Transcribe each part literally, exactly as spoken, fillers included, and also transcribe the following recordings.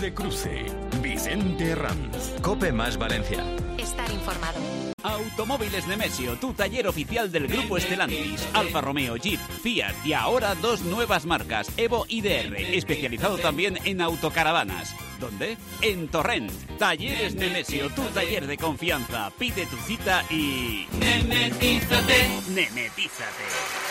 de Cruce. Vicente Ranz. COPE más Valencia. Estar informado. Automóviles Nemesio, tu taller oficial del Grupo Stellantis. Alfa Romeo, Jeep, Fiat y ahora dos nuevas marcas, Evo y D R, especializado también en autocaravanas. ¿Dónde? En Torrent. Talleres Nemesio, tu taller de confianza. Pide tu cita y... ¡Nemetízate! ¡Nemetízate!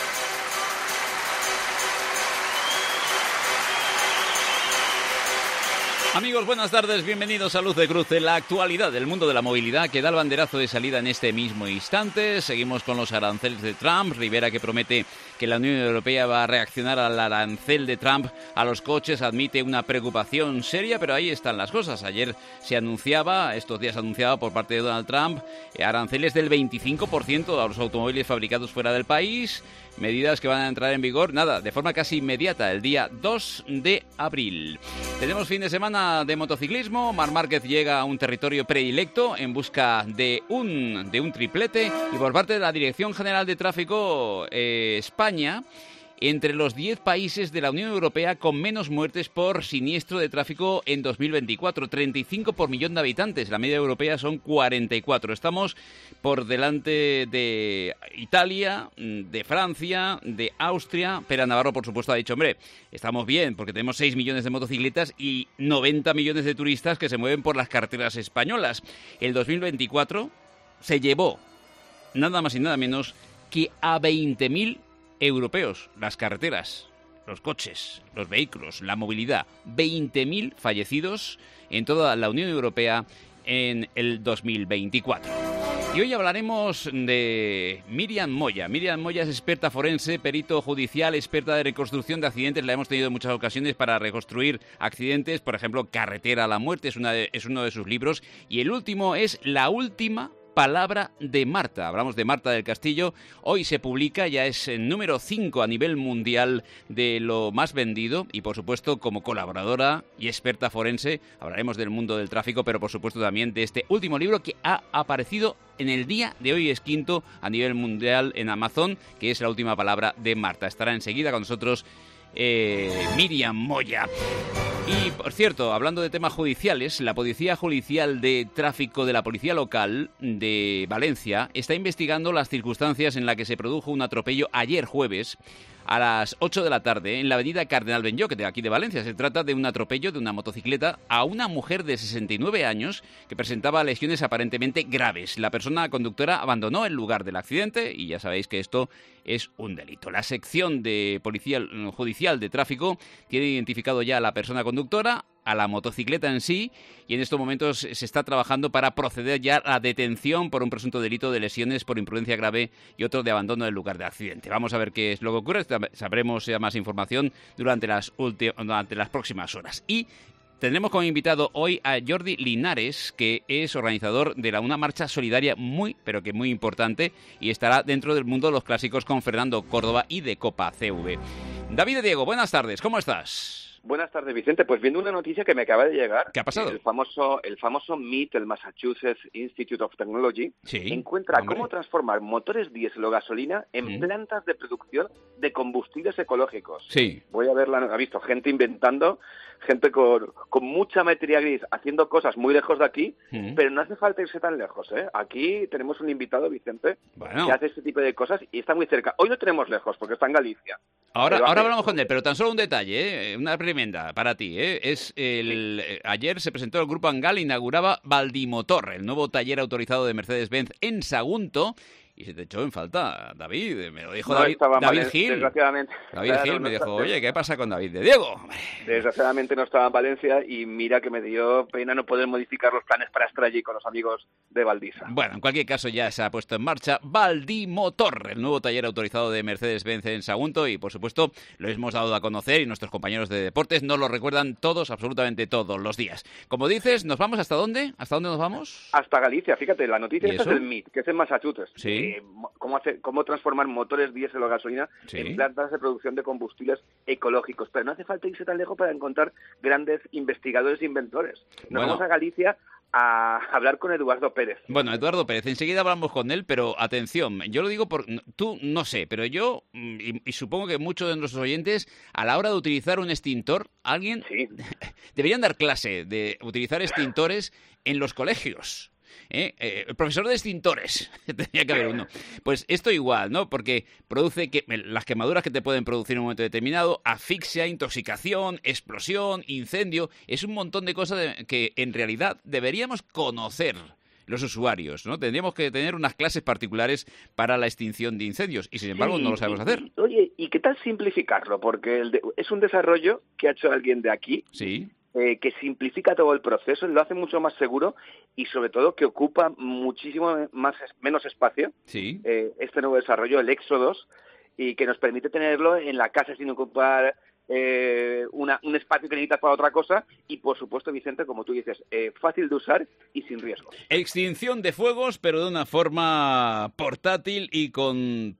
Amigos, buenas tardes, bienvenidos a Luz de Cruce, la actualidad del mundo de la movilidad que da el banderazo de salida en este mismo instante. Seguimos con los aranceles de Trump, Rivera que promete que la Unión Europea va a reaccionar al arancel de Trump a los coches, admite una preocupación seria, pero ahí están las cosas. Ayer se anunciaba, estos días anunciaba por parte de Donald Trump, aranceles del veinticinco por ciento a los automóviles fabricados fuera del país. Medidas que van a entrar en vigor, nada, de forma casi inmediata, el día dos de abril. Tenemos fin de semana de motociclismo. Marc Márquez llega a un territorio predilecto en busca de un, de un triplete. Y por parte de la Dirección General de Tráfico, eh, España, entre los diez países de la Unión Europea con menos muertes por siniestro de tráfico en dos mil veinticuatro, treinta y cinco por millón de habitantes. La media europea son cuarenta y cuatro. Estamos por delante de Italia, de Francia, de Austria. Pera Navarro, por supuesto, ha dicho, hombre, estamos bien porque tenemos seis millones de motocicletas y noventa millones de turistas que se mueven por las carreteras españolas. El dos mil veinticuatro se llevó nada más y nada menos que a veinte mil europeos, las carreteras, los coches, los vehículos, la movilidad. veinte mil fallecidos en toda la Unión Europea en el dos mil veinticuatro. Y hoy hablaremos de Miriam Moya. Miriam Moya es experta forense, perito judicial, experta de reconstrucción de accidentes. La hemos tenido en muchas ocasiones para reconstruir accidentes, por ejemplo, Carretera a la muerte, es, una de, es uno de sus libros. Y el último es La última palabra de Marta. Hablamos de Marta del Castillo. Hoy se publica, ya es el número cinco a nivel mundial de lo más vendido y, por supuesto, como colaboradora y experta forense, hablaremos del mundo del tráfico, pero, por supuesto, también de este último libro que ha aparecido en el día de hoy, es quinto a nivel mundial en Amazon, que es La última palabra de Marta. Estará enseguida con nosotros eh, Miriam Moya. Y, por cierto, hablando de temas judiciales, la Policía Judicial de Tráfico de la Policía Local de Valencia está investigando las circunstancias en las que se produjo un atropello ayer jueves a las ocho de la tarde en la avenida Cardenal Benlloch, de aquí de Valencia. Se trata de un atropello de una motocicleta a una mujer de sesenta y nueve años que presentaba lesiones aparentemente graves. La persona conductora abandonó el lugar del accidente y ya sabéis que esto es un delito. La sección de Policía Judicial de Tráfico tiene identificado ya a la persona conductora, a la motocicleta en sí, y en estos momentos se está trabajando para proceder ya a la detención por un presunto delito de lesiones por imprudencia grave y otro de abandono del lugar de accidente. Vamos a ver qué es lo que ocurre, sabremos ya más información durante las, durante las próximas horas. Y tendremos como invitado hoy a Jordi Linares, que es organizador de la, una marcha solidaria muy, pero que muy importante, y estará dentro del mundo de los clásicos con Fernando Córdoba y de Copa C V. David de Diego, buenas tardes, ¿cómo estás? Buenas tardes, Vicente. Pues viendo una noticia que me acaba de llegar. ¿Qué ha pasado? El famoso, el famoso M I T, el Massachusetts Institute of Technology, sí, encuentra hombre. cómo transformar motores diésel o gasolina en sí. plantas de producción de combustibles ecológicos. Sí. Voy a verla, ha visto gente inventando, gente con, con mucha materia gris haciendo cosas muy lejos de aquí, sí. pero no hace falta irse tan lejos, ¿eh? Aquí tenemos un invitado, Vicente, bueno. que hace este tipo de cosas y está muy cerca. Hoy no tenemos lejos porque está en Galicia. Ahora, ahora hablamos con él, pero tan solo un detalle, ¿eh? Una tremenda para ti. ¿eh? Es el sí. Ayer se presentó el Grupo Angal, inauguraba Valdimotor, el nuevo taller autorizado de Mercedes-Benz en Sagunto. Y se te echó en falta, David, me lo dijo no, David, David mal, Gil. Desgraciadamente. David claro, Gil me no dijo, oye, ¿qué pasa con David de Diego? Desgraciadamente no estaba en Valencia y mira que me dio pena no poder modificar los planes para estar allí con los amigos de Valdisa. Bueno, en cualquier caso ya se ha puesto en marcha Valdimotor, el nuevo taller autorizado de Mercedes-Benz en Sagunto y, por supuesto, lo hemos dado a conocer y nuestros compañeros de deportes nos lo recuerdan todos, absolutamente todos los días. Como dices, ¿nos vamos hasta dónde? ¿Hasta dónde nos vamos? Hasta Galicia, fíjate, la noticia esta es del M I T, que es en Massachusetts. Sí. Eh, cómo, hacer, cómo transformar motores diésel o gasolina sí. en plantas de producción de combustibles ecológicos. Pero no hace falta irse tan lejos para encontrar grandes investigadores e inventores. Nos bueno. vamos a Galicia, a hablar con Eduardo Pérez. Bueno, Eduardo Pérez, enseguida hablamos con él, pero atención, yo lo digo por... Tú no sé, pero yo, y, y supongo que muchos de nuestros oyentes, a la hora de utilizar un extintor, alguien... Sí. Deberían dar clase de utilizar extintores en los colegios. ¿Eh? Eh, el profesor de extintores, tenía que haber uno. Pues esto igual, ¿no? Porque produce que las quemaduras que te pueden producir en un momento determinado, asfixia, intoxicación, explosión, incendio, es un montón de cosas de, que en realidad deberíamos conocer los usuarios, ¿no? Tendríamos que tener unas clases particulares para la extinción de incendios y sin embargo sí, no lo sabemos hacer. Oye, ¿y qué tal simplificarlo? Porque el de, es un desarrollo que ha hecho alguien de aquí. Sí. Eh, que simplifica todo el proceso, lo hace mucho más seguro y sobre todo que ocupa muchísimo más menos espacio. Sí. Eh, este nuevo desarrollo, el Exo dos, y que nos permite tenerlo en la casa sin ocupar eh, una, un espacio que necesitas para otra cosa y, por supuesto, Vicente, como tú dices, eh, fácil de usar y sin riesgos. Extinción de fuegos, pero de una forma portátil y con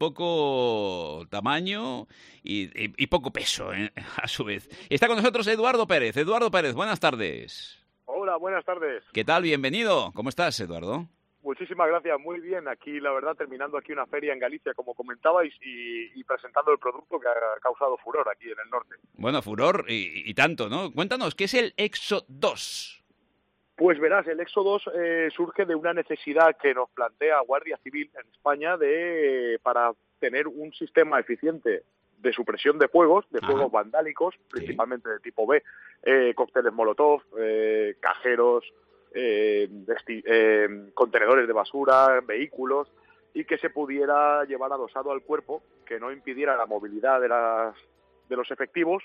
poco tamaño y, y, y poco peso, ¿eh? A su vez. Está con nosotros Eduardo Pérez. Eduardo Pérez, buenas tardes. Hola, buenas tardes. ¿Qué tal? Bienvenido. ¿Cómo estás, Eduardo? Muchísimas gracias, muy bien. Aquí, la verdad, terminando aquí una feria en Galicia, como comentabais, y, y presentando el producto que ha causado furor aquí en el norte. Bueno, furor y, y tanto, ¿no? Cuéntanos, ¿qué es el Exo dos? Pues verás, el Exo dos eh, surge de una necesidad que nos plantea Guardia Civil en España de para tener un sistema eficiente de supresión de fuegos, de fuegos Ajá. vandálicos, principalmente sí. de tipo B, eh, cócteles Molotov, eh, cajeros, Eh, esti- eh, contenedores de basura, vehículos, y que se pudiera llevar adosado al cuerpo, que no impidiera la movilidad de, las, de los efectivos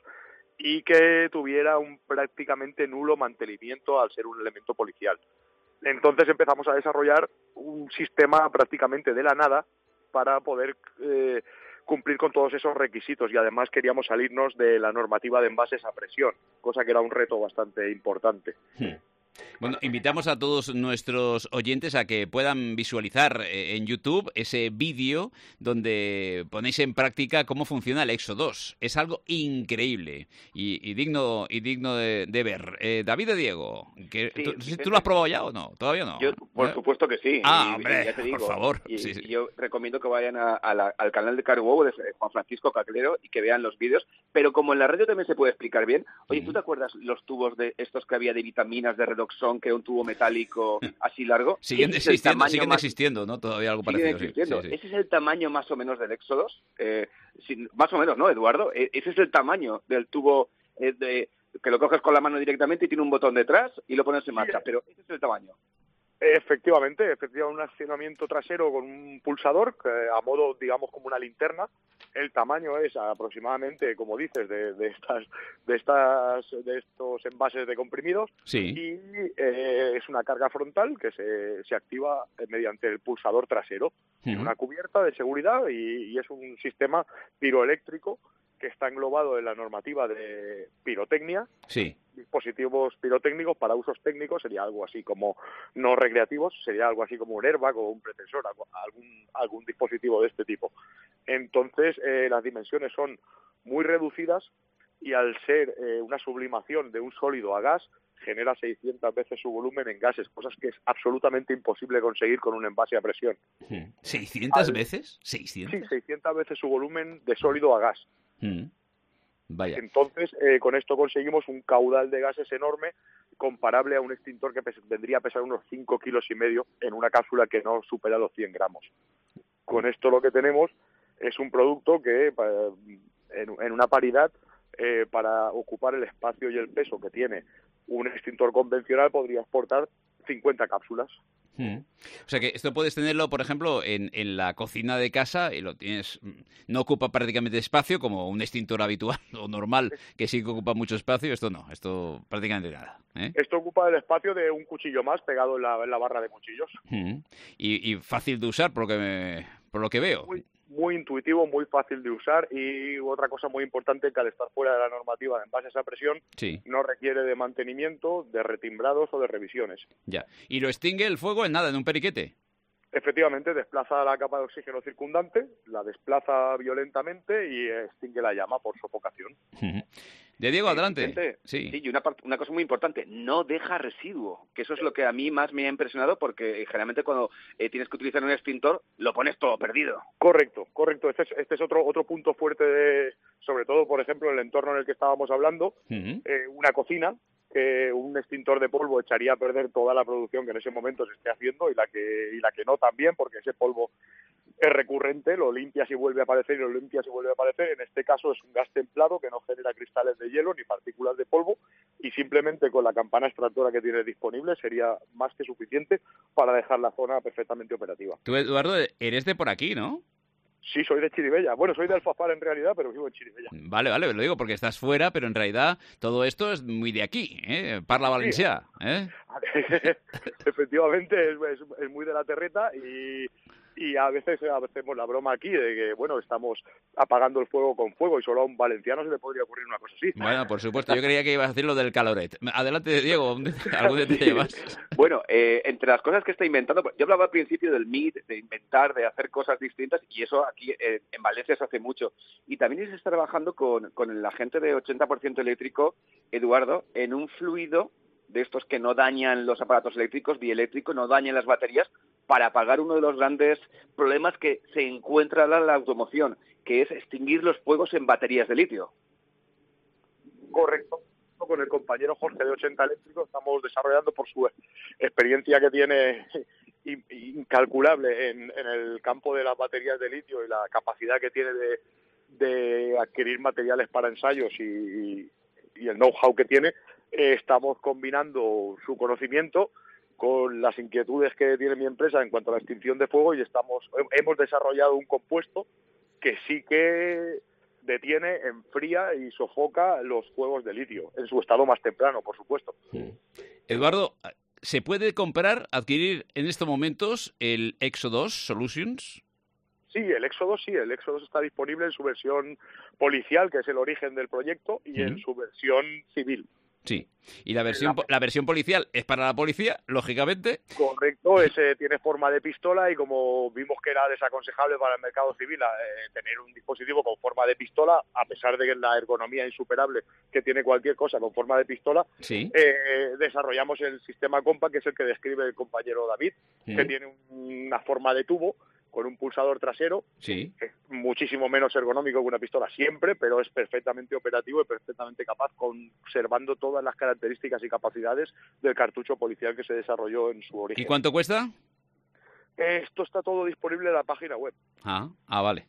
y que tuviera un prácticamente nulo mantenimiento al ser un elemento policial. Entonces empezamos a desarrollar un sistema prácticamente de la nada para poder eh, cumplir con todos esos requisitos y además queríamos salirnos de la normativa de envases a presión, cosa que era un reto bastante importante. Hmm. Bueno, invitamos a todos nuestros oyentes a que puedan visualizar en YouTube ese vídeo donde ponéis en práctica cómo funciona el Exo dos. Es algo increíble y, y digno y digno de, de ver. Eh, David de Diego, que, sí, ¿tú, sí, ¿tú lo has probado ya o no? ¿Todavía no? Yo, por ¿Eh? supuesto que sí. Ah, y, hombre, y ya te digo, por favor. Y, sí, sí. y yo recomiendo que vayan a, a la, al canal de Carwow de Juan Francisco Caclero y que vean los vídeos. Pero como en la radio también se puede explicar bien, oye, ¿tú te acuerdas los tubos de estos que había de vitaminas de Redoxon, que era un tubo metálico así largo? Siguen existiendo, siguen más... existiendo, ¿no? Todavía algo parecido. Existiendo. Sí, sí. Ese es el tamaño más o menos del Exo dos. Eh, sin, más o menos, ¿no, Eduardo? Eh, ese es el tamaño del tubo eh, de, que lo coges con la mano directamente y tiene un botón detrás y lo pones en marcha, sí. Pero ese es el tamaño. Efectivamente, efectivamente, un accionamiento trasero con un pulsador que, a modo, digamos, como una linterna. El tamaño es aproximadamente, como dices, de, de estas, de estas, de estos envases de comprimidos. Sí. Y eh, es una carga frontal que se, se activa mediante el pulsador trasero. Uh-huh. Una cubierta de seguridad y, y es un sistema piroeléctrico que está englobado en la normativa de pirotecnia. Sí. Dispositivos pirotécnicos para usos técnicos sería algo así como, no recreativos, sería algo así como un airbag o un pretensor, algún, algún dispositivo de este tipo. Entonces, eh, las dimensiones son muy reducidas y al ser eh, una sublimación de un sólido a gas, genera seiscientas veces su volumen en gases, cosas que es absolutamente imposible conseguir con un envase a presión. ¿seiscientas al, veces? ¿seiscientas? Sí, seiscientas veces su volumen de sólido a gas. Mm. Vaya. Entonces, eh, con esto conseguimos un caudal de gases enorme, comparable a un extintor que pes- vendría a pesar unos cinco kilos y medio en una cápsula que no supera los cien gramos. Con esto lo que tenemos es un producto que, eh, en, en una paridad, eh, para ocupar el espacio y el peso que tiene un extintor convencional, podría exportar cincuenta cápsulas. Hmm. O sea que esto puedes tenerlo, por ejemplo, en, en la cocina de casa y lo tienes, no ocupa prácticamente espacio como un extintor habitual o normal que sí que ocupa mucho espacio. Esto no, esto prácticamente nada, ¿eh? Esto ocupa el espacio de un cuchillo más pegado en la, en la barra de cuchillos. Hmm. Y, y fácil de usar por lo que, me, por lo que veo. Muy, muy intuitivo, muy fácil de usar y otra cosa muy importante que al estar fuera de la normativa de envases a presión sí. no requiere de mantenimiento, de retimbrados o de revisiones. Ya. ¿Y lo extingue el fuego en nada, en un periquete? Efectivamente, desplaza la capa de oxígeno circundante, la desplaza violentamente y extingue la llama por sofocación. Uh-huh. De Diego, adelante. Vicente, sí. sí, y una, una cosa muy importante, no deja residuo, que eso es lo que a mí más me ha impresionado, porque generalmente cuando eh, tienes que utilizar un extintor, lo pones todo perdido. Correcto, correcto. Este es, este es otro otro punto fuerte, de, sobre todo, por ejemplo, en el entorno en el que estábamos hablando, uh-huh. eh, una cocina, que un extintor de polvo echaría a perder toda la producción que en ese momento se esté haciendo y la que y la que no también, porque ese polvo es recurrente, lo limpias y vuelve a aparecer y lo limpias y vuelve a aparecer. En este caso es un gas templado que no genera cristales de hielo ni partículas de polvo y simplemente con la campana extractora que tienes disponible sería más que suficiente para dejar la zona perfectamente operativa. Tú, Eduardo, eres de por aquí, ¿no? Sí, soy de Chirivella. Bueno, soy de Alfafar en realidad, pero vivo en Chirivella. Vale, vale, lo digo porque estás fuera, pero en realidad todo esto es muy de aquí, ¿eh? Parla valencià, ¿eh? Efectivamente, es, es, es muy de la terreta y... Y a veces hacemos la broma aquí de que, bueno, estamos apagando el fuego con fuego y solo a un valenciano se le podría ocurrir una cosa así. Bueno, por supuesto, yo creía que ibas a decir lo del caloret. Adelante, Diego, ¿algún detalle más? Bueno, eh, entre las cosas que está inventando, yo hablaba al principio del M I D, de inventar, de hacer cosas distintas, y eso aquí eh, en Valencia se hace mucho. Y también se está trabajando con, con el agente de ochenta por ciento eléctrico, Eduardo, en un fluido de estos que no dañan los aparatos eléctricos, dieléctrico, no dañan las baterías, para apagar uno de los grandes problemas que se encuentra en la automoción, que es extinguir los fuegos en baterías de litio. Correcto. Con el compañero Jorge de ochenta Eléctrico estamos desarrollando, por su experiencia que tiene incalculable en, en el campo de las baterías de litio y la capacidad que tiene de, de adquirir materiales para ensayos y, y el know-how que tiene, eh, estamos combinando su conocimiento con las inquietudes que tiene mi empresa en cuanto a la extinción de fuego y estamos hemos desarrollado un compuesto que sí que detiene, enfría y sofoca los fuegos de litio, en su estado más temprano, por supuesto. Sí. Eduardo, ¿se puede comprar, adquirir en estos momentos el Exo dos Solutions? Sí, el Exo dos sí, el Exo dos está disponible en su versión policial, que es el origen del proyecto, y uh-huh. en su versión civil. Sí, y la versión la... la versión policial es para la policía, lógicamente. Correcto, ese tiene forma de pistola y como vimos que era desaconsejable para el mercado civil eh, tener un dispositivo con forma de pistola, a pesar de que la ergonomía insuperable que tiene cualquier cosa con forma de pistola, ¿sí? eh, desarrollamos el sistema Compa, que es el que describe el compañero David, ¿sí? que tiene una forma de tubo con un pulsador trasero, sí. que es muchísimo menos ergonómico que una pistola siempre, pero es perfectamente operativo y perfectamente capaz, conservando todas las características y capacidades del cartucho policial que se desarrolló en su origen. ¿Y cuánto cuesta? Esto está todo disponible en la página web. Ah, ah vale.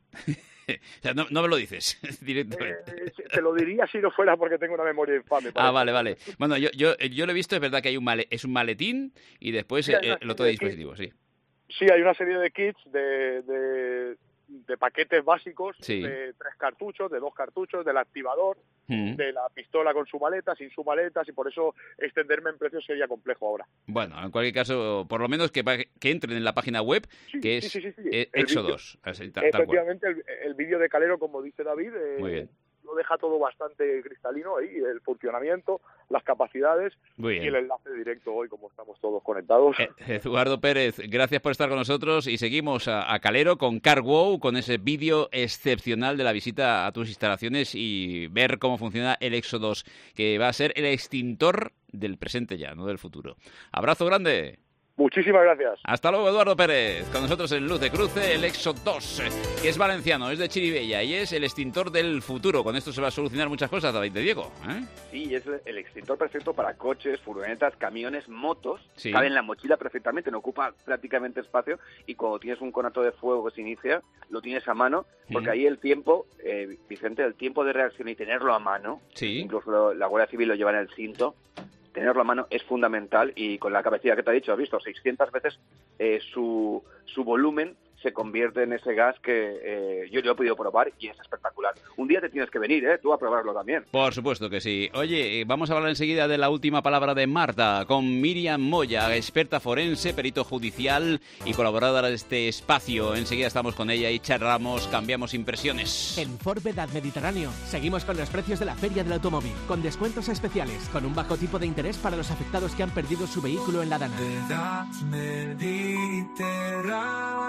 O sea, no, no me lo dices directamente. Eh, te lo diría si no fuera porque tengo una memoria infame. Ah, vale, vale. Bueno, yo, yo, yo lo he visto, es verdad que hay un male, es un maletín y después sí, eh, el otro dispositivo, sí. Sí, hay una serie de kits, de, de, de paquetes básicos, sí. de tres cartuchos, de dos cartuchos, del activador, mm. de la pistola con su maleta, sin su maleta, y por eso extenderme en precios sería complejo ahora. Bueno, en cualquier caso, por lo menos que, que entren en la página web, sí, que es sí, sí, sí, sí. Eh, Exo dos. Así, tal, efectivamente, tal el, el vídeo de Calero, como dice David, eh, Muy bien. lo deja todo bastante cristalino ahí, el funcionamiento, las capacidades y el enlace directo hoy, como estamos todos conectados. Eh, Eduardo Pérez, gracias por estar con nosotros y seguimos a, a Calero con CarWow, con ese vídeo excepcional de la visita a tus instalaciones y ver cómo funciona el Exo dos, que va a ser el extintor del presente ya, no del futuro. Abrazo grande. Muchísimas gracias. Hasta luego, Eduardo Pérez. Con nosotros en Luz de Cruce, el Exo dos, que es valenciano, es de Chirivella y es el extintor del futuro. Con esto se va a solucionar muchas cosas, David de Diego. ¿eh? Sí, es el extintor perfecto para coches, furgonetas, camiones, motos. Sí. Cabe en la mochila perfectamente, no ocupa prácticamente espacio. Y cuando tienes un conato de fuego que se inicia, lo tienes a mano, porque mm. ahí el tiempo, eh, Vicente, el tiempo de reacción y tenerlo a mano, sí. incluso la Guardia Civil lo lleva en el cinto, tenerlo a mano es fundamental y con la capacidad que te ha dicho, has visto, seiscientas veces eh, su, su volumen se convierte en ese gas que eh, yo lo he podido probar y es espectacular. Un día te tienes que venir, ¿eh? Tú a probarlo también. Por supuesto que sí. Oye, vamos a hablar enseguida de la última palabra de Marta, con Miriam Moya, experta forense, perito judicial y colaboradora de este espacio. Enseguida estamos con ella y charlamos, cambiamos impresiones. En Ford Vedad Mediterráneo seguimos con los precios de la Feria del Automóvil, con descuentos especiales, con un bajo tipo de interés para los afectados que han perdido su vehículo en la Dana. Vedad Mediterráneo.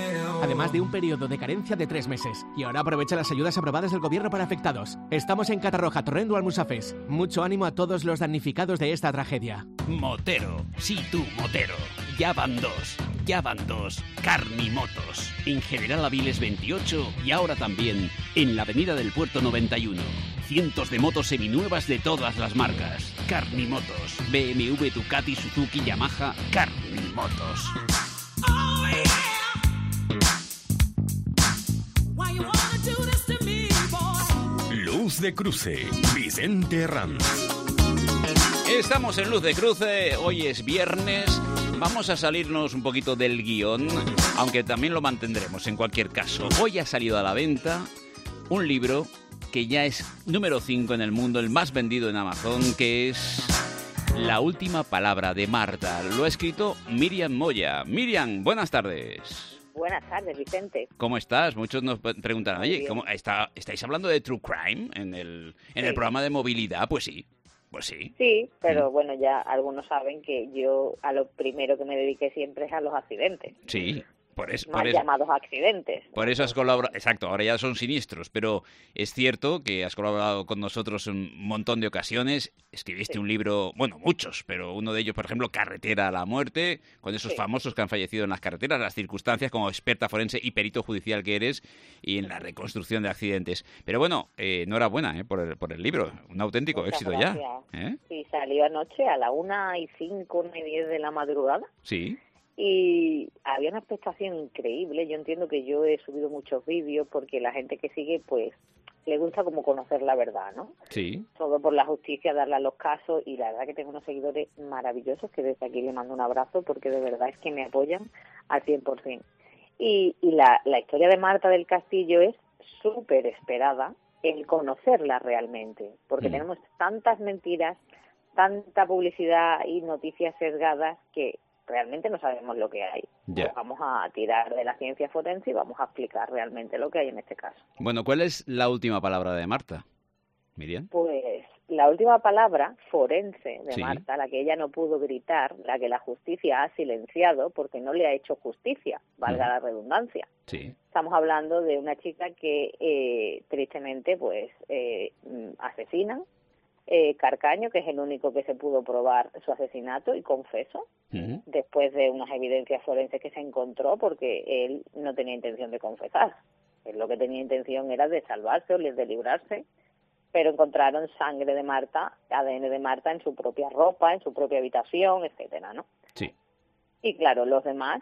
Además de un periodo de carencia de tres meses. Y ahora aprovecha las ayudas aprobadas del gobierno para afectados. Estamos en Catarroja, Torrendo, Almusafes. Mucho ánimo a todos los damnificados de esta tragedia. Motero, sí tú, Motero. Ya van dos, ya van dos. Carnimotos. En General Aviles veintiocho y ahora también en la Avenida del Puerto noventa y uno. Cientos de motos seminuevas de todas las marcas. Carnimotos. B M W, Ducati, Suzuki, Yamaha. Carnimotos. Luz de Cruce, Vicente Ranz. Estamos en Luz de Cruce, hoy es viernes, vamos a salirnos un poquito del guión, aunque también lo mantendremos en cualquier caso. Hoy ha salido a la venta un libro que ya es número cinco en el mundo, el más vendido en Amazon, que es La última palabra de Marta. Lo ha escrito Miriam Moya. Miriam, buenas tardes. Buenas tardes, Vicente. ¿Cómo estás? Muchos nos preguntarán, oye, ¿cómo está, ¿estáis hablando de True Crime en el, en Sí. el programa de movilidad? Pues sí, pues sí. Sí, pero bueno, ya algunos saben que yo a lo primero que me dediqué siempre es a los accidentes. Sí, por eso. Más Por eso. llamados accidentes. Por eso has colaborado, exacto, ahora ya son siniestros, pero es cierto que has colaborado con nosotros en un montón de ocasiones, escribiste Sí. un libro, bueno, muchos, pero uno de ellos, por ejemplo, Carretera a la muerte, con esos Sí. famosos que han fallecido en las carreteras, las circunstancias como experta forense y perito judicial que eres, y en la reconstrucción de accidentes. Pero bueno, eh, enhorabuena eh, por, el, por el libro, un auténtico Muchas éxito gracias. ya. ¿eh? Sí, salió anoche a la una y cinco, una y diez de la madrugada. Sí, Y había una expectación increíble. Yo entiendo que yo he subido muchos vídeos porque la gente que sigue, pues, le gusta como conocer la verdad, ¿no? sí. Todo por la justicia, darle a los casos, y la verdad que tengo unos seguidores maravillosos que desde aquí les mando un abrazo porque de verdad es que me apoyan al cien por ciento. Y, y la, la historia de Marta del Castillo es súper esperada, el conocerla realmente, porque Mm. tenemos tantas mentiras, tanta publicidad y noticias sesgadas que realmente no sabemos lo que hay. Ya. Pues vamos a tirar de la ciencia forense y vamos a explicar realmente lo que hay en este caso. Bueno, ¿cuál es la última palabra de Marta, Miriam? Pues la última palabra forense de Sí. Marta, la que ella no pudo gritar, la que la justicia ha silenciado porque no le ha hecho justicia, valga Ujú. la redundancia. Sí. Estamos hablando de una chica que eh, tristemente pues eh, mm, asesinan, eh, Carcaño, que es el único que se pudo probar su asesinato y confesó, Ujú. después de unas evidencias forenses que se encontró porque él no tenía intención de confesar. Él lo que tenía intención era de salvarse o de librarse, pero encontraron sangre de Marta, A D N de Marta en su propia ropa, en su propia habitación, etcétera, ¿no? Sí. Y claro, los demás,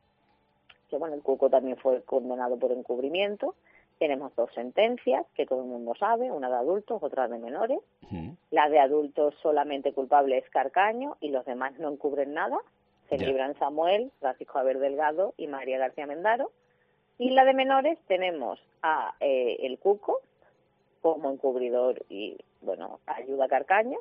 que bueno, el Cuco también fue condenado por encubrimiento. Tenemos dos sentencias que todo el mundo sabe, una de adultos, otra de menores. Ujú. La de adultos solamente culpable es Carcaño y los demás no encubren nada. Se Ya. libran Samuel, Francisco Javier Delgado y María García Mendaro. Y la de menores tenemos a eh, el Cuco como encubridor y, bueno, ayuda a Carcaño.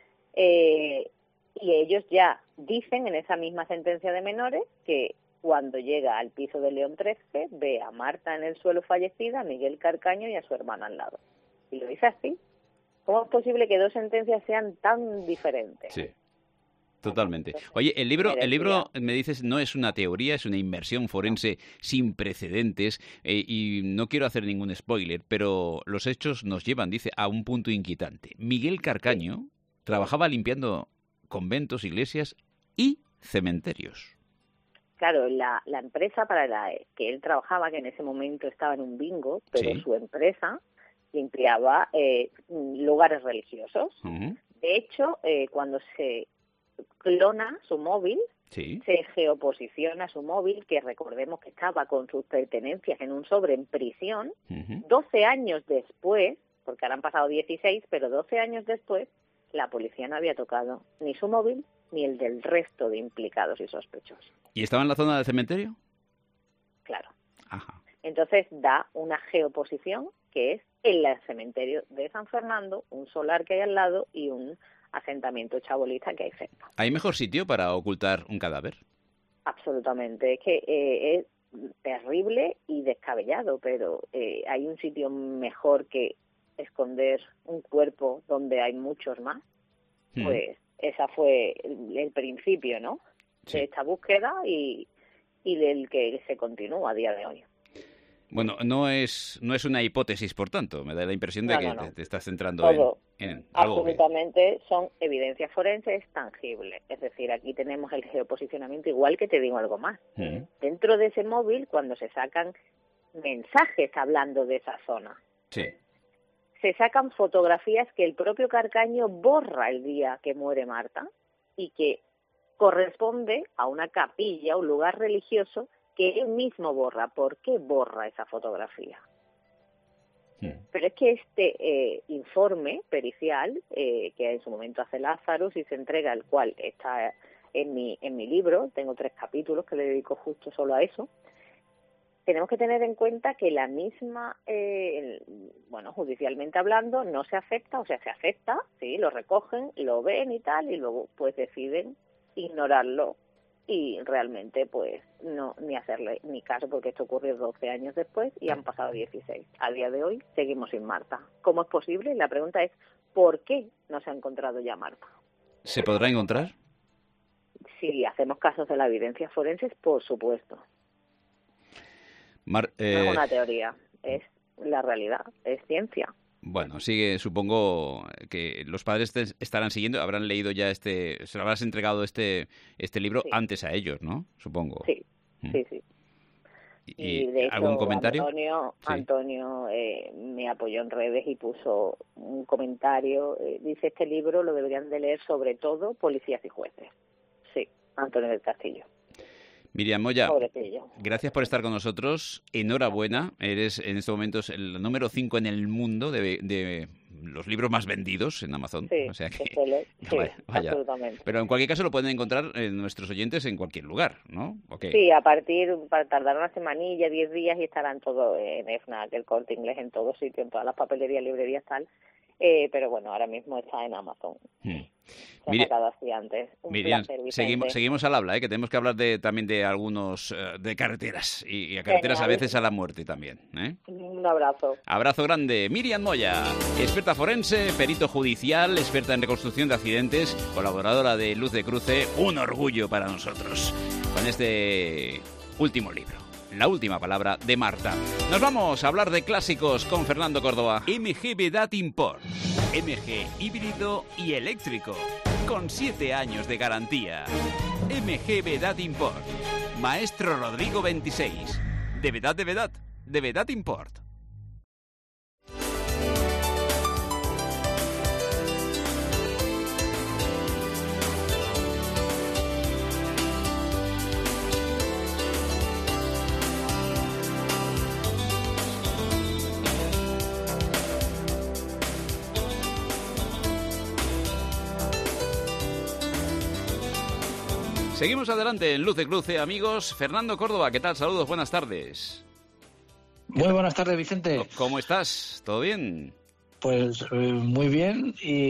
Eh, y ellos ya dicen en esa misma sentencia de menores que cuando llega al piso de León trece ve a Marta en el suelo fallecida, a Miguel Carcaño y a su hermana al lado. Y lo dice así. ¿Cómo es posible que dos sentencias sean tan diferentes? Sí. Totalmente. Oye, el libro, Me el libro, decía- me dices, no es una teoría, es una inmersión forense sin precedentes eh, y no quiero hacer ningún spoiler, pero los hechos nos llevan, dice, a un punto inquietante. Miguel Carcaño trabajaba limpiando conventos, iglesias y cementerios. Claro, la, la empresa para la que él trabajaba, que en ese momento estaba en un bingo, pero Sí. su empresa limpiaba eh, lugares religiosos. Ujú. De hecho, eh, cuando se clona su móvil, Sí. se geoposiciona su móvil, que recordemos que estaba con sus pertenencias en un sobre en prisión, Ujú. doce años después, porque ahora han pasado dieciséis, pero doce años después, la policía no había tocado ni su móvil ni el del resto de implicados y sospechosos. ¿Y estaba en la zona del cementerio? Claro. Ajá. Entonces da una geoposición que es el cementerio de San Fernando, un solar que hay al lado y un asentamiento chabolista que hay cerca. ¿Hay mejor sitio para ocultar un cadáver? Absolutamente. Es que eh, es terrible y descabellado, pero eh, hay un sitio mejor que esconder un cuerpo donde hay muchos más. Mm. Pues esa fue el, el principio, ¿no? Sí. De esta búsqueda y, y del que se continúa a día de hoy. Bueno, no es no es una hipótesis, por tanto. Me da la impresión de No, que no, no. Te, te estás centrando Todo, en, en algo que... absolutamente, son evidencias forenses tangibles. Es decir, aquí tenemos el geoposicionamiento, igual que te digo algo más. Mm. Dentro de ese móvil, cuando se sacan mensajes hablando de esa zona, Sí. se sacan fotografías que el propio Carcaño borra el día que muere Marta y que corresponde a una capilla, un lugar religioso que él mismo borra. ¿Por qué borra esa fotografía? Mm. Pero es que este eh, informe pericial, eh, que en su momento hace Lazarus y se entrega, el cual está en mi, en mi libro, tengo tres capítulos que le dedico justo solo a eso, tenemos que tener en cuenta que la misma, eh, el, bueno, judicialmente hablando, no se acepta, o sea, se acepta, sí, lo recogen, lo ven y tal, y luego pues deciden ignorarlo y realmente pues no ni hacerle ni caso, porque esto ocurrió doce años después y han pasado dieciséis. A día de hoy seguimos sin Marta. ¿Cómo es posible? La pregunta es, ¿por qué no se ha encontrado ya Marta? ¿Se podrá encontrar? Si hacemos casos de la evidencia forense, por supuesto. Mar, eh... No es una teoría, es la realidad, es ciencia. Bueno, sigue, supongo que los padres te estarán siguiendo, habrán leído ya este, se lo habrás entregado este este libro Sí. antes a ellos, ¿no? Supongo. Sí, Mm. sí, sí. ¿Y, Y de hecho, algún comentario? Antonio, Sí. Antonio eh, me apoyó en redes y puso un comentario. Eh, dice, este libro lo deberían de leer sobre todo policías y jueces. Sí, Antonio del Castillo. Miriam Moya, Pobrecillo. gracias por estar con nosotros. Enhorabuena. Eres en estos momentos el número cinco en el mundo de, de los libros más vendidos en Amazon. Sí, O sea que, bestseller, sí, vaya, vaya. absolutamente. Pero en cualquier caso lo pueden encontrar eh, nuestros oyentes en cualquier lugar, ¿no? Okay. Sí, a partir, para tardar una semanilla, diez días y estarán todos en FNAC, el Corte Inglés, en todo sitio, en todas las papelerías, librerías, tal. Eh, pero bueno, ahora mismo está en Amazon. Hmm. Se ha Mire- sacado así antes. Un Miriam, placer, Vicente. seguimos, seguimos al habla, ¿eh? Que tenemos que hablar de, también de algunos, eh, de carreteras y, y a carreteras Genial. a veces a la muerte también, ¿eh? Un abrazo. Abrazo grande. Miriam Moya, experta forense, perito judicial, experta en reconstrucción de accidentes, colaboradora de Luz de Cruce, un orgullo para nosotros con este último libro. La última palabra de Marta. Nos vamos a hablar de clásicos con Fernando Córdoba. M G Vedat Import. M G híbrido y eléctrico. Con siete años de garantía. M G Vedat Import. Maestro Rodrigo veintiséis. De Vedat, de Vedat. De Vedat Import. Seguimos adelante en Luz de Cruce, amigos. Fernando Córdoba, ¿qué tal? Saludos, buenas tardes. Muy buenas tardes, Vicente. ¿Cómo estás? ¿Todo bien? Pues eh, muy bien,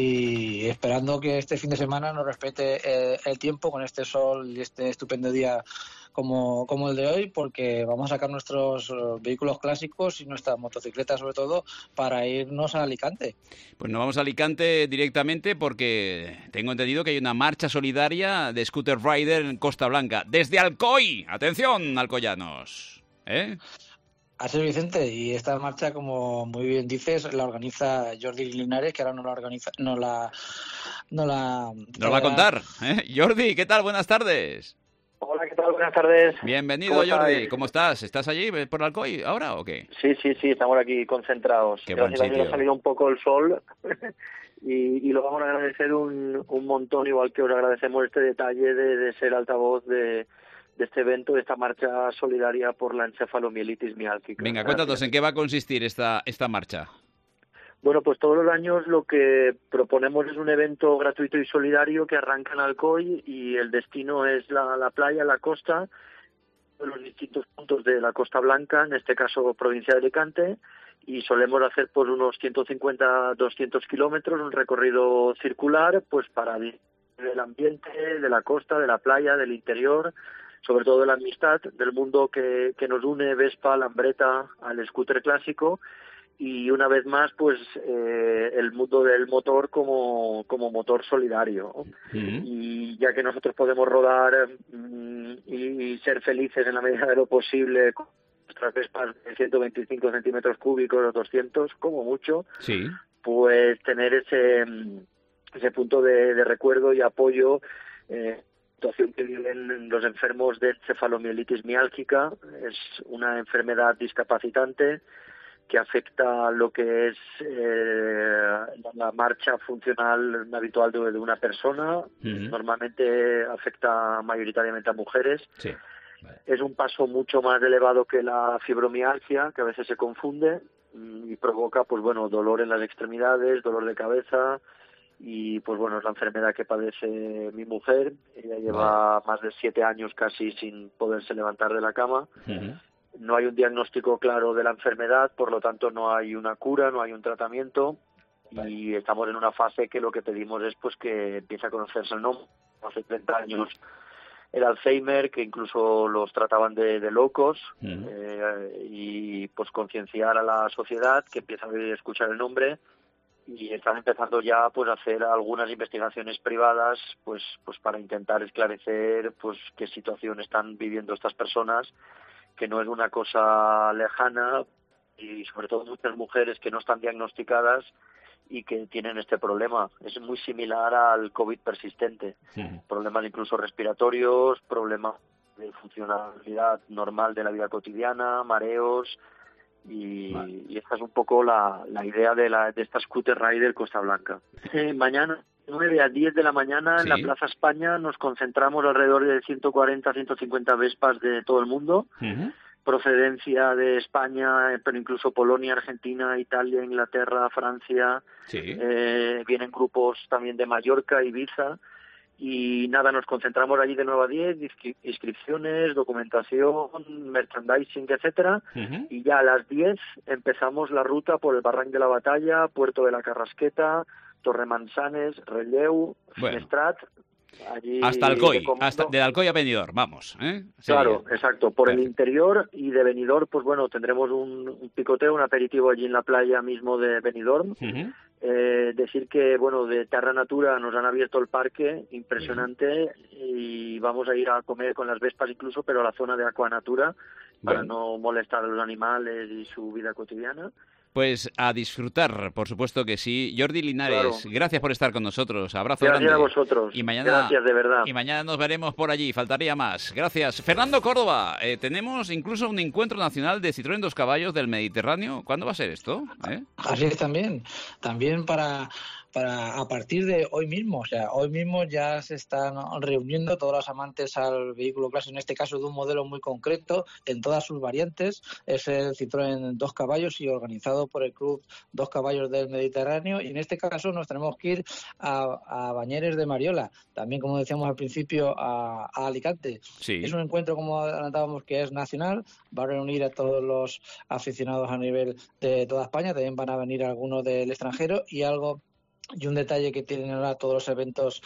y esperando que este fin de semana nos respete eh, el tiempo con este sol y este estupendo día como, como el de hoy, porque vamos a sacar nuestros eh, vehículos clásicos y nuestras motocicletas sobre todo para irnos a Alicante. Pues nos vamos a Alicante directamente porque tengo entendido que hay una marcha solidaria de Scooter Rider en Costa Blanca, desde Alcoy. ¡Atención, alcoyanos! ¿Eh? Así es, Vicente, y esta marcha, como muy bien dices, la organiza Jordi Linares, que ahora no la organiza, no la... No la Nos va a contar, ¿eh? Jordi, ¿qué tal? Buenas tardes. Hola, ¿qué tal? Buenas tardes. Bienvenido, ¿Cómo Jordi. estáis? ¿Cómo estás? ¿Estás allí por Alcoy ahora o qué? Sí, sí, sí, estamos aquí concentrados. Qué buen Gracias a Dios sitio. ha salido un poco el sol y, y lo vamos a agradecer un, un montón, igual que os agradecemos este detalle de, de ser altavoz de, de este evento, de esta marcha solidaria por la encefalomielitis miálgica. Venga, cuéntanos, Gracias. ¿en qué va a consistir esta, esta marcha? Bueno, pues todos los años lo que proponemos es un evento gratuito y solidario que arranca en Alcoy y el destino es la, la playa, la costa, los distintos puntos de la Costa Blanca, en este caso provincia de Alicante, y solemos hacer por unos ciento cincuenta a doscientos kilómetros, un recorrido circular, pues para vivir el ambiente, de la costa, de la playa, del interior, sobre todo de la amistad, del mundo que, que nos une Vespa, Lambreta, al scooter clásico. y una vez más, pues eh, el mundo del motor como, como motor solidario. ¿no? Uh-huh. Y ya que nosotros podemos rodar mm, y, y ser felices en la medida de lo posible con nuestras Vespas de ciento veinticinco centímetros cúbicos o doscientos, como mucho, sí. pues tener ese, ese punto de, de recuerdo y apoyo, eh, situación que viven los enfermos de encefalomielitis miálgica. Es una enfermedad discapacitante que afecta lo que es eh, la marcha funcional habitual de, de una persona. Uh-huh. Normalmente afecta mayoritariamente a mujeres. Sí. Vale. Es un paso mucho más elevado que la fibromialgia, que a veces se confunde y provoca, pues bueno, dolor en las extremidades, dolor de cabeza, y pues bueno, es la enfermedad que padece mi mujer. Ella lleva vale. más de siete años casi sin poderse levantar de la cama. Uh-huh. No hay un diagnóstico claro de la enfermedad, por lo tanto no hay una cura, no hay un tratamiento, vale. y estamos en una fase que lo que pedimos es pues que empiece a conocerse el nombre. Hace treinta años el Alzheimer, que incluso los trataban de, de locos, uh-huh. eh, y pues concienciar a la sociedad que empieza a escuchar el nombre, y están empezando ya pues a hacer algunas investigaciones privadas pues pues para intentar esclarecer pues qué situación están viviendo estas personas, que no es una cosa lejana, y sobre todo muchas mujeres que no están diagnosticadas y que tienen este problema. Es muy similar al COVID persistente. Sí. Problemas incluso respiratorios, problemas de funcionalidad normal de la vida cotidiana, mareos, y, vale. y esta es un poco la, la idea de, la, de esta Scooter Rider Costa Blanca. Eh, mañana, nueve a diez de la mañana, sí. en la Plaza España, nos concentramos alrededor de ciento cuarenta a ciento cincuenta Vespas de todo el mundo, uh-huh. procedencia de España, pero incluso Polonia, Argentina, Italia, Inglaterra, Francia, sí. eh, vienen grupos también de Mallorca, Ibiza, y nada, nos concentramos allí de nueve a diez, inscripciones, documentación, merchandising, etcétera, uh-huh. y ya a las diez empezamos la ruta por el Barranc de la Batalla, Puerto de la Carrasqueta, Torremansanes, Relleu, bueno. Finestrat, allí hasta Alcoy, de hasta de Alcoy a Benidorm, vamos, ¿eh? Claro, exacto, por Perfecto. El interior, y de Benidorm, pues bueno, tendremos un, un picoteo, un aperitivo allí en la playa mismo de Benidorm. Uh-huh. Eh, decir que, bueno, de Terra Natura nos han abierto el parque, impresionante, uh-huh. y vamos a ir a comer con las Vespas incluso, pero a la zona de Aquanatura, para bueno. no molestar a los animales y su vida cotidiana. Pues a disfrutar, por supuesto que sí. Jordi Linares, claro. gracias por estar con nosotros. Abrazo gracias grande. Gracias a vosotros. Y mañana, gracias, de verdad. Y mañana nos veremos por allí, faltaría más. Gracias. Fernando Córdoba, eh, tenemos incluso un encuentro nacional de Citroën Dos Caballos del Mediterráneo. ¿Cuándo va a ser esto? ¿Eh? Así es también. También para... Para, a partir de hoy mismo, o sea, hoy mismo ya se están reuniendo todos los amantes al vehículo clásico, en este caso de un modelo muy concreto, en todas sus variantes, es el Citroën Dos Caballos y organizado por el Club Dos Caballos del Mediterráneo, y en este caso nos tenemos que ir a, a Bañeres de Mariola, también como decíamos al principio a, a Alicante. Sí. Es un encuentro, como adelantábamos, que es nacional, va a reunir a todos los aficionados a nivel de toda España, también van a venir algunos del extranjero, y algo Y un detalle que tienen ahora todos los eventos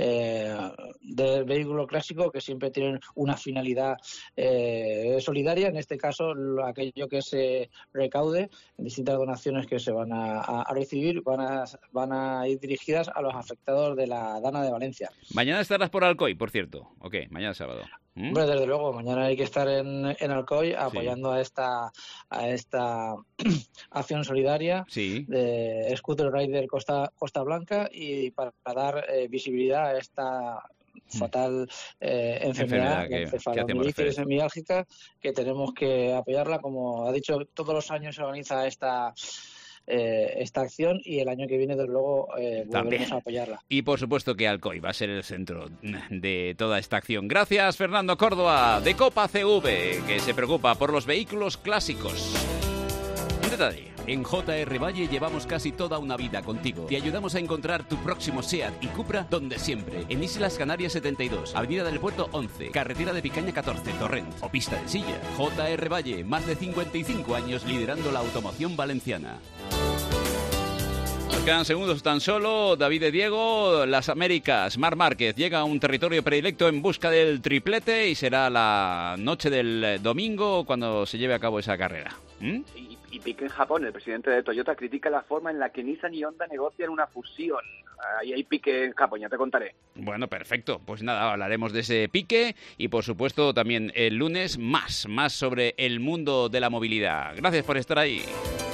eh, del vehículo clásico, que siempre tienen una finalidad eh, solidaria, en este caso aquello que se recaude en distintas donaciones que se van a, a recibir van a, van a ir dirigidas a los afectados de la Dana de Valencia. Mañana estarás por Alcoy, por cierto. Ok, mañana es sábado. ¿Mm? Bueno, desde luego, mañana hay que estar en, en Alcoy apoyando sí. a esta a esta acción solidaria sí. de Scooter Rider Costa, Costa Blanca, y para, para dar eh, visibilidad a esta fatal eh, enfermedad, enfermedad que, encefalomielitis miálgica, que tenemos que apoyarla. Como ha dicho, todos los años se organiza esta Eh, esta acción, y el año que viene desde luego eh, volveremos a apoyarla. Y por supuesto que Alcoy va a ser el centro de toda esta acción. Gracias, Fernando Córdoba, de Copa C V, que se preocupa por los vehículos clásicos. Un detalle: en J R Valle llevamos casi toda una vida contigo. Te ayudamos a encontrar tu próximo SEAT y Cupra donde siempre. En Islas Canarias setenta y dos, Avenida del Puerto once, Carretera de Picaña catorce, Torrent o Pista de Silla. J R Valle, más de cincuenta y cinco años liderando la automoción valenciana. quedan segundos tan solo. David de Diego, las Américas, Marc Márquez llega a un territorio predilecto en busca del triplete y será la noche del domingo cuando se lleve a cabo esa carrera. ¿Mm? Y, y Piqué en Japón, el presidente de Toyota, critica la forma en la que Nissan y Honda negocian una fusión. Ahí hay pique en Japón, ya te contaré. Bueno, perfecto. Pues nada, hablaremos de ese pique y por supuesto también el lunes más, más sobre el mundo de la movilidad. Gracias por estar ahí.